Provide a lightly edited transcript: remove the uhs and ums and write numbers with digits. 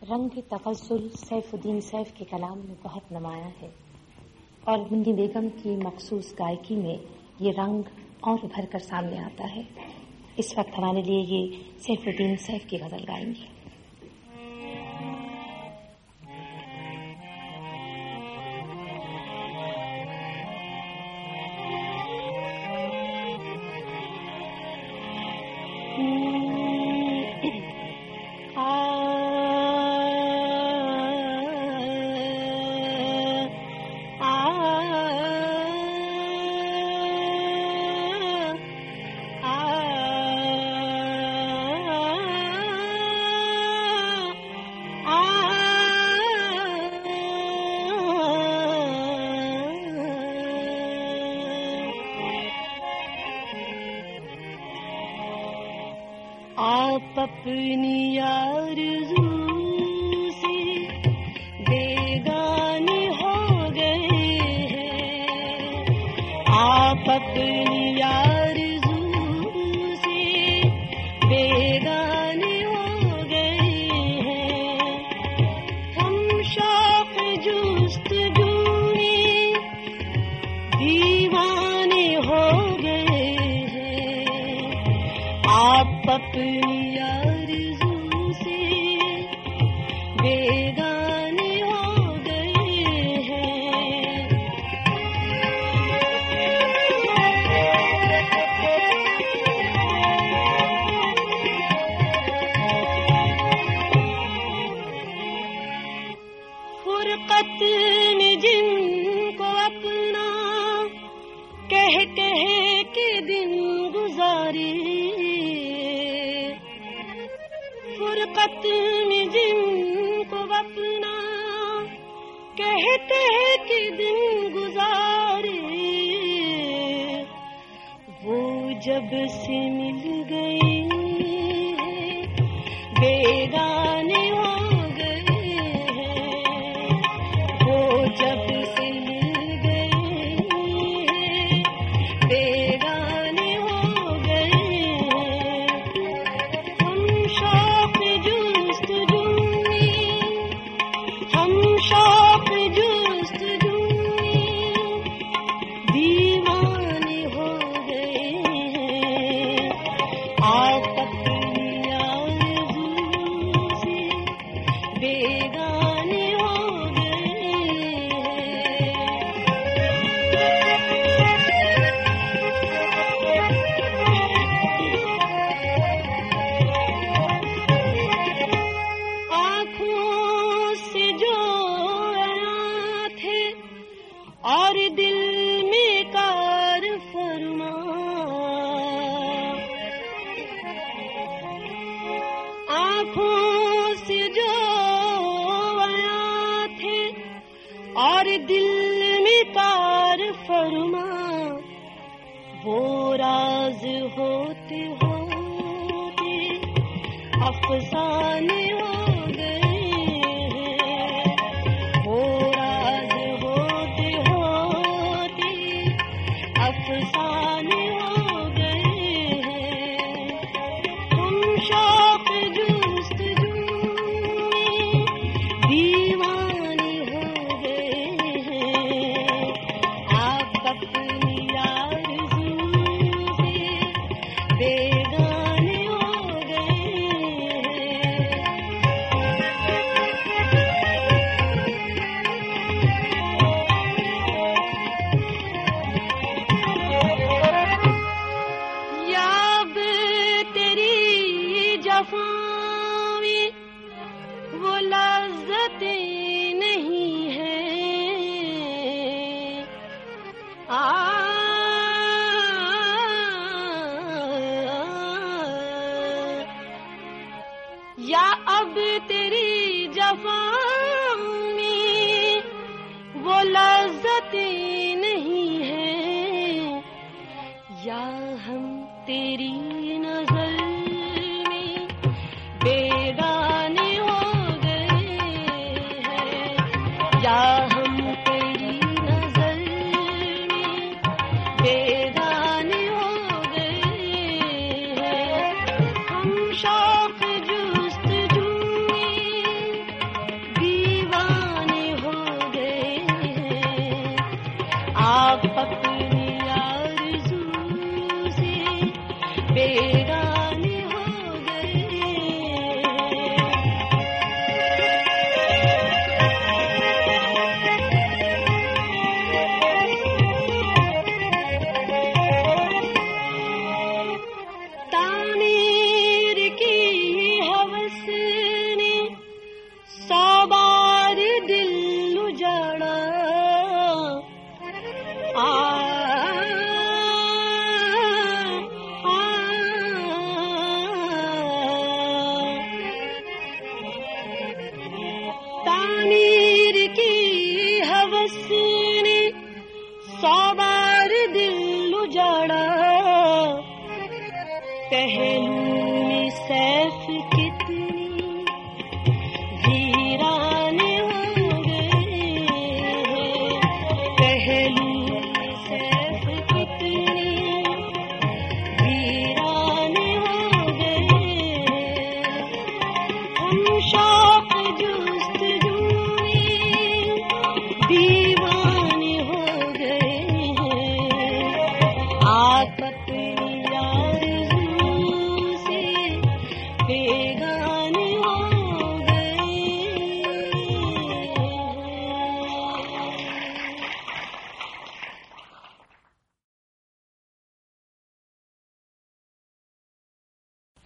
रंग तफस्सुल सैफुद्दीन सैफ के कलाम में बहुत नुमायां है और मुन्नी बेगम की मखसूस गायकी में ये रंग और उभर कर सामने आता है। इस वक्त हमारे लिए ये सैफुद्दीन सैफ की गजल गाएंगी। आप अपनी आरज़ू से बेगाने हो गए हैं, आप अपनी आरज़ू से बेगाने हो गए हैं। हम शौक़ जुस्तजू में दीवाने हो गए हैं, आप अपनी आरज़ू से बेगाने हो गए हैं। फुरक़त में जिनको अपना कह कह के दिन गुजारे, फुरक़त में जिनको अपना कहते हैं कि दिन गुजारे, वो जब से मिल गए हैं बेगाने हो गए हैं, वो जब से मिल गए हैं बेगाने हो गए हैं। हम शौक़ जुस्तजू में दीवाने हो गए हैं, आप अपनी आरज़ू से बेगाने हो गए हैं। आँखों से जो आया थे और दिल में कार फरमा, आँखों से जो आया थे और दिल में कार फरमा, वो राज होते होते अफसाने हो गए हैं, वो राज होते होते अफसाने हो गए हैं। हम शौक़ जुस्तजू में दीवाने हो गए हैं, आप अपनी आरज़ू से बेगाने हो गए हैं। याब तेरी जफ़ा में वो लज़्ज़तें नहीं हैं, या अब तेरी जफ़ा में वो लज़्ज़तें नहीं हैं, या हम तेरी नज़र में बेगाने हो गए हैं, या हम तेरी नज़र में बेगाने हो गए हैं। हम शौक़ जुस्तजू में अपनी आरज़ू से बेगाने हो गए। तामीर की हवस ने 100 बार दिल उजाड़ा। तामीर की हवस ने 100 बार दिल उजाड़ा।